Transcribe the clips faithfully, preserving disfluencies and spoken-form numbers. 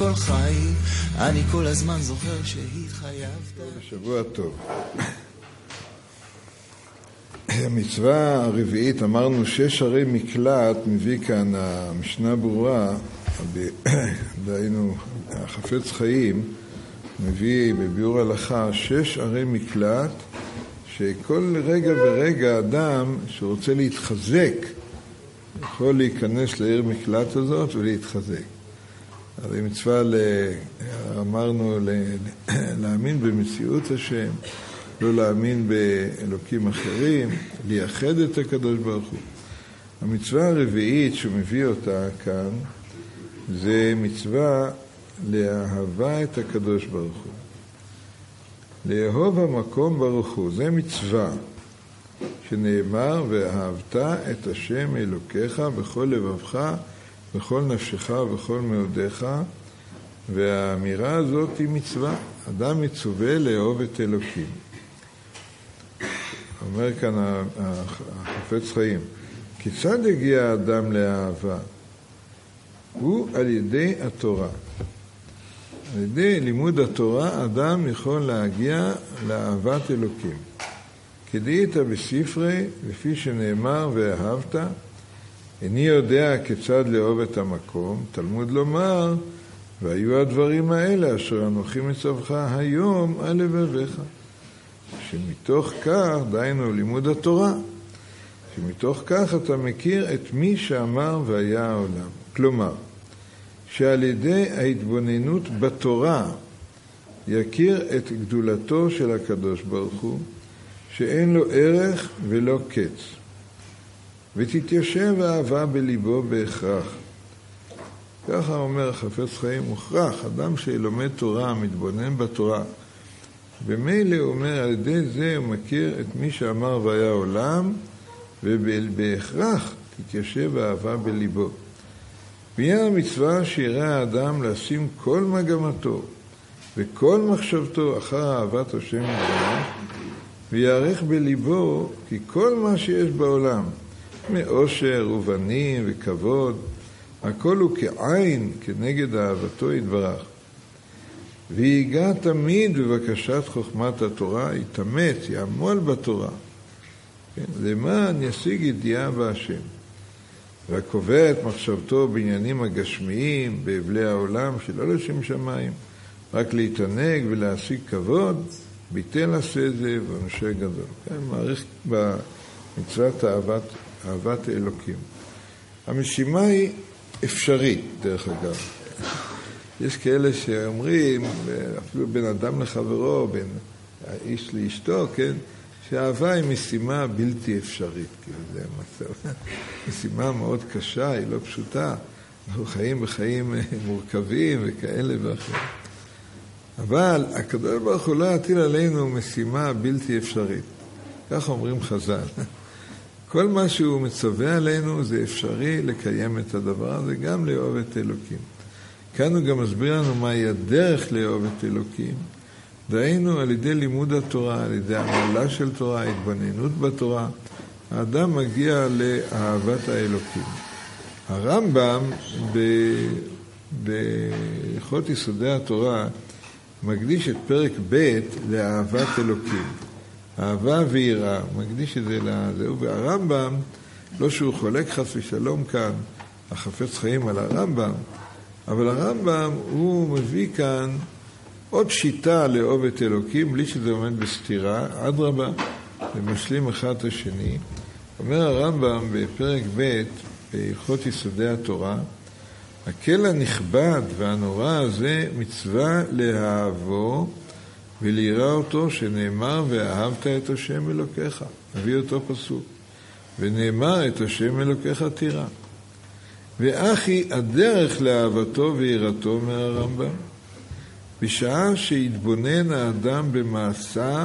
כל חי, אני כל הזמן זוכר שהתחייבת. שבוע טוב. המצווה הרביעית, אמרנו שש ערי מקלט, מביא כאן המשנה ברורה, דהיינו החפץ חיים, מביא בביאור הלכה שש ערי מקלט, שכל רגע ורגע אדם שרוצה להתחזק, יכול להיכנס לעיר מקלט הזאת ולהתחזק. הרי מצווה, אמרנו, להאמין במציאות השם, לא להאמין באלוקים אחרים, לייחד את הקדוש ברוך הוא. המצווה הרביעית שמביא אותה כאן, זה מצווה לאהבה את הקדוש ברוך הוא. לאהוב המקום ברוך הוא, זה מצווה שנאמר, ואהבת את השם אלוקיך בכל לבבך, בכל נפשך, בכל מאודיך, והאמירה הזאת היא מצווה. אדם מצווה לאהוב את אלוקים. אומר כאן החפץ חיים, כיצד הגיע האדם לאהבה? הוא על ידי התורה. על ידי לימוד התורה אדם יכול להגיע לאהבת אלוקים. כדאית בספרי, לפי שנאמר ואהבת, איני יודע כיצד לאהוב את המקום, תלמוד לומר, והיו הדברים האלה אשר אנוכי מצווך היום על לבביך. שמתוך כך, דהיינו לימוד התורה, שמתוך כך אתה מכיר את מי שאמר והיה העולם. כלומר, שעל ידי ההתבוננות בתורה יכיר את גדולתו של הקדוש ברוך הוא, שאין לו ערך ולא קץ. ותתיישב האהבה בליבו בהכרח. ככה אומר החפץ חיים, מוכרח, אדם שלומד תורה, מתבונן בתורה, במילא הוא אומר, על ידי זה הוא מכיר את מי שאמר והיה עולם, ובהכרח תתיישב האהבה בליבו. ויהיה המצווה שיראה האדם לשים כל מגמתו וכל מחשבתו אחר אהבת השם יתברך, ויערך בליבו כי כל מה שיש בעולם, מאושר ובנים וכבוד, הכל הוא כעין כנגד אהבתו יתברך. ויגע תמיד בבקשת חוכמת התורה, יתאמץ, יעמול בתורה, כן? למען ישיג ידיעה בהשם. והקובע את מחשבתו בעניינים הגשמיים, באבלי העולם, שלא לשם שמיים, רק להתענג ולהשיג כבוד, ביטל עשה זה ועונשי גדול. כן? מעריך במצוות אהבת, אהבת האלוקים. המשימה היא אפשרית, דרך אגב. יש כאלה שאומרים, אפילו בין אדם לחברו, בין האיש לאשתו, כן? שהאהבה היא משימה בלתי אפשרית, כאילו זה המצב. משימה מאוד קשה, היא לא פשוטה. אנחנו חיים בחיים מורכבים וכאלה ואחרים. אבל הקדוש ברוך הוא לא יטיל עלינו משימה בלתי אפשרית. כך אומרים חז"ל. כל מה שהוא מצווה עלינו זה אפשרי לקיים את הדבר הזה, גם לאהוב את אלוקים. כאן הוא גם מסביר לנו מהי הדרך לאהוב את אלוקים. דהיינו על ידי לימוד התורה, על ידי עמלה של תורה, התבוננות בתורה, האדם מגיע לאהבת האלוקים. הרמב"ם בהלכות יסודי התורה מקדיש את פרק ב' לאהבת אלוקים. אהבה ויראה, מקדיש את זה לזה. והרמב"ם, לא שהוא חולק חס ושלום כאן, החפץ חיים על הרמב"ם, אבל הרמב"ם הוא מביא כאן עוד שיטה לאהוב את אלוקים, בלי שזה עומד בסתירה, אדרבה, ומשלים אחד את השני. אומר הרמב"ם בפרק ב' בהלכות יסודי התורה, הקל הנכבד והנורא הזה מצווה לאהבו וליראה אותו, שנאמר ואהבת את השם אלוקיך. הביא אותו פסוק. ונאמר את השם אלוקיך תירא. ואחי הדרך לאהבתו ויראתו, אומר הרמב"ם, בשעה שהתבונן האדם במעשיו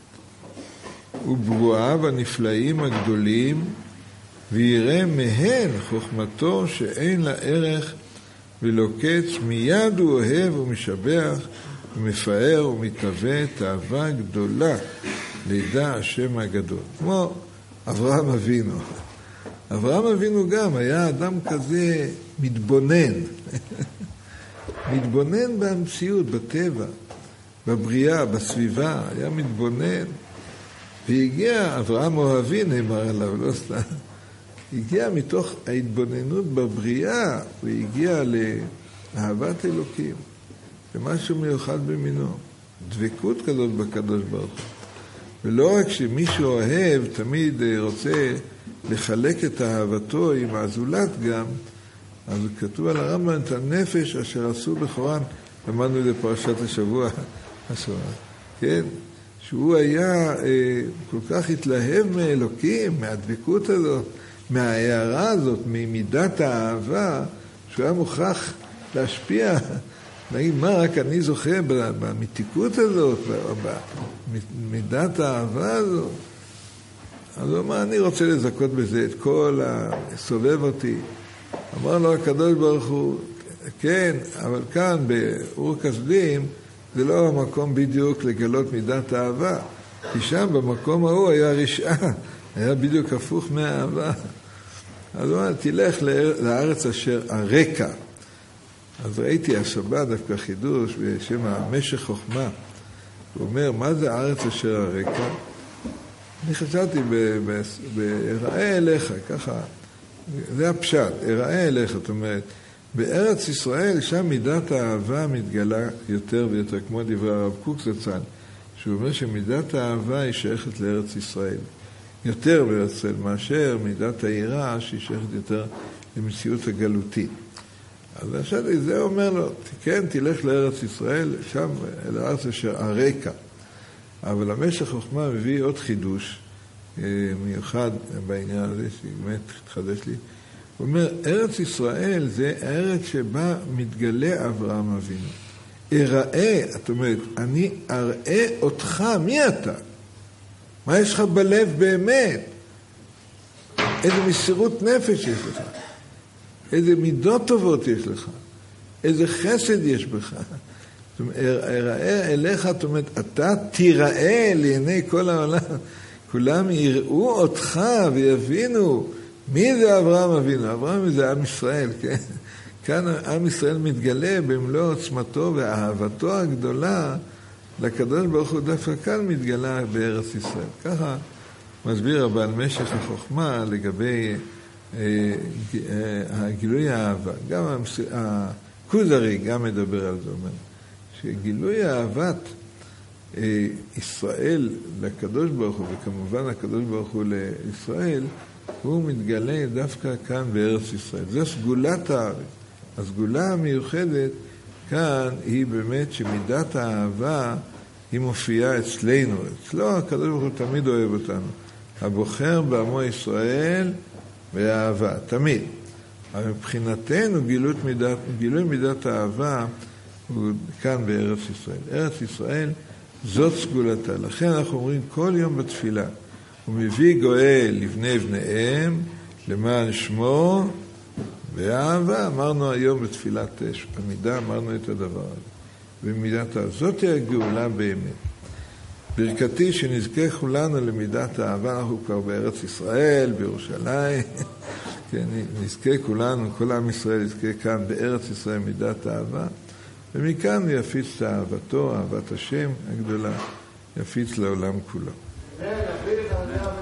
וברואיו הנפלאים הגדולים, ויראה מהן חוכמתו שאין לה ערך ולא קץ, מיד הוא אוהב ומשבח ומפאר ומתהווה תאווה גדולה לידע השם הגדול. כמו אברהם אבינו. אברהם אבינו גם היה אדם כזה מתבונן. מתבונן במציאות, בטבע, בבריאה, בסביבה, היה מתבונן, והגיע, אברהם אוהבי נאמר עליו, לא סתם, הגיע מתוך ההתבוננות בבריאה, והגיע לאהבת אלוקים, למשהו מיוחד במינו, דבקות כזאת בקדוש ברוך הוא. ולא רק שמישהו אוהב, תמיד רוצה לחלק את אהבתו עם הזולת גם, אז כתוב על הרמב"ם את הנפש אשר עשו בחורן, למדנו את זה פרשת השבוע, כן? שהוא היה אה, כל כך התלהב מאלוקים, מהדבקות הזאת, מההערה הזאת, ממידת האהבה, שהוא היה מוכרח להשפיע, נגיד, מה רק אני זוכה במתיקות הזאת, במידת האהבה הזאת? אז הוא אמר, אני רוצה לזכות בזה את כל הסובב אותי. אמר לו הקדוש ברוך הוא, כן, אבל כאן באור כשדים, זה לא המקום בדיוק לגלות מידת האהבה, כי שם במקום ההוא היה רשעה, היה בדיוק הפוך מהאהבה. אז הוא אומר, תלך לארץ אשר הרקע. אז ראיתי השבת דווקא חידוש בשם המשך חוכמה. הוא אומר, מה זה הארץ אשר הרקע? אני חשבתי בהיראה אליך, ככה, זה הפשט, היראה אליך, זאת אומרת, בארץ ישראל שם מידת האהבה מתגלה יותר ויותר, כמו דברי הרב קוק זצ"ל, שהוא אומר שמידת האהבה היא שייכת לארץ ישראל, יותר בארץ ישראל, מאשר מידת היראה שהיא שייכת יותר למציאות הגלותית. אז עכשיו זה אומר לו, כן, תלך לארץ ישראל, שם לארץ אשר הרקע. אבל המשך חוכמה מביא עוד חידוש מיוחד בעניין הזה, שבאמת התחדש לי. הוא אומר, ארץ ישראל זה הארץ שבה מתגלה אברהם אבינו. אראה, זאת אומרת, אני אראה אותך, מי אתה? מה יש לך בלב באמת? איזה מסירות נפש יש לך? איזה מידות טובות יש לך? איזה חסד יש בך? זאת אומרת, אראה אליך, זאת אומרת, אתה תיראה לעיני כל העולם. כולם יראו אותך ויבינו מי זה אברהם אבינו. אברהם זה עם ישראל, כן? כאן עם ישראל מתגלה במלוא עוצמתו ואהבתו הגדולה לקדוש ברוך הוא, דווקא כאן מתגלה בארץ ישראל. ככה מסביר הבעל משך החוכמה לגבי הגילוי האהבה. גם הכוזרי גם מדבר על זה, אומר, שגילוי אהבת ישראל לקדוש ברוך הוא, וכמובן הקדוש ברוך הוא לישראל, הוא מתגלה דווקא כאן בארץ ישראל. זו סגולת הארץ. הסגולה המיוחדת כאן היא באמת שמידת האהבה היא מופיעה אצלנו. אצלו הקדוש ברוך הוא תמיד אוהב אותנו. הבוחר בעמו ישראל באהבה, תמיד. אבל מבחינתנו גילוי מידת, גילוי מידת האהבה הוא כאן בארץ ישראל. ארץ ישראל זאת סגולתה. לכן אנחנו אומרים כל יום בתפילה, הוא מביא גואל לבני בניהם למען שמו באהבה. אמרנו היום בתפילת עמידה, אמרנו את הדבר הזה. במידת האהבה. זאת היא הגאולה באמת. ברכתי שנזכה כולנו למידת האהבה, אנחנו כבר בארץ ישראל, בירושלים, כן, נזכה כולנו, כל עם ישראל נזכה כאן בארץ ישראל מידת האהבה, ומכאן הוא יפיץ את אהבתו, אהבת השם הגדולה, יפיץ לעולם כולו.